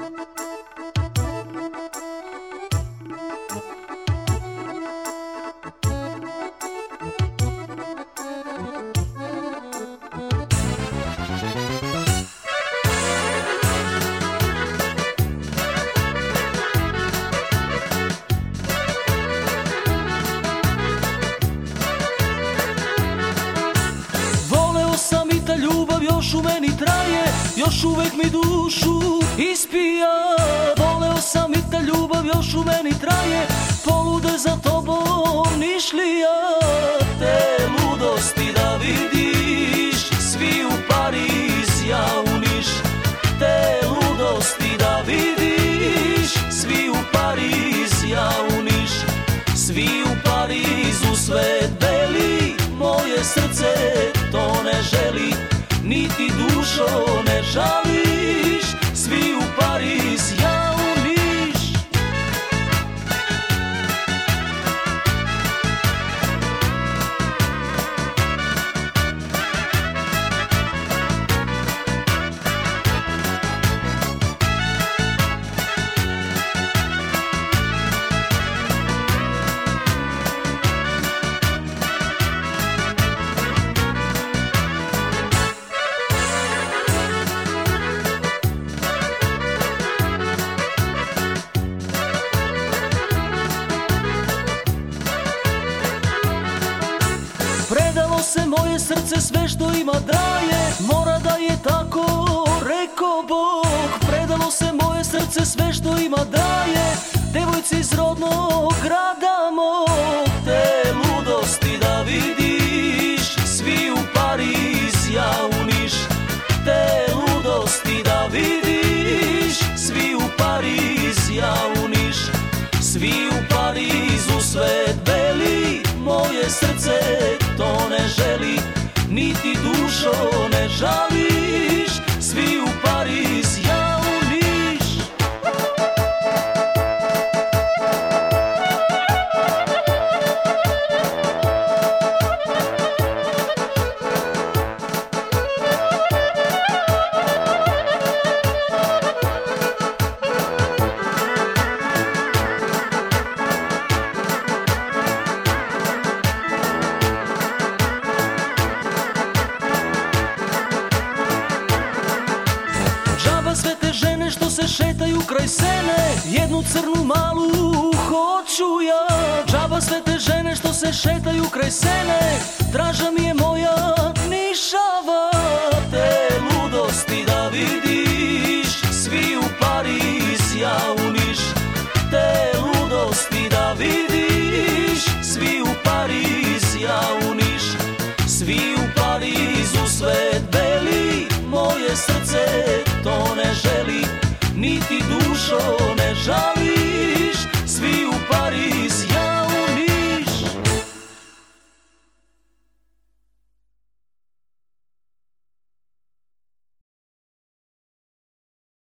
Ljubav još u meni traje, još uvek mi dušu ispija. Voleo sam i ta ljubav još u meni traje, polude za tobom nišlija. Te ludosti da vidiš, svi u Pariz, ja u Niš. Te ludosti da vidiš, svi u Pariz, ja u Niš. Svi u Parizu svet beli, moje srce to ne želi, niti dušo ne žališ. Svi u Pariz, ja u Niš. Predalo se moje srce, sve što ima daje, mora da je tako, rekao Bog. Predalo se moje srce, sve što ima daje, devojci iz rodnog grada mog. Te ludosti da vidiš, svi u Pariz, ja u Niš. Te ludosti da vidiš, svi u Pariz, ja u Niš. Svi u Parizu svet beli, moje srce to ne želi, niti dušo ne žališ. Svi u Pariz, ja u Niš. Sve te žene što se šetaju kraj sene, jednu crnu malu hoću ja. Džaba sve te žene što se šetaju kraj sene, draža mi je moja nišava. Te ludosti da vidiš, svi u Pariz, ja u Niš. Te ludosti da vidiš, svi u Pariz, ja u Niš. Svi u Parizu svet beli, moje srce to ne želi, niti dušo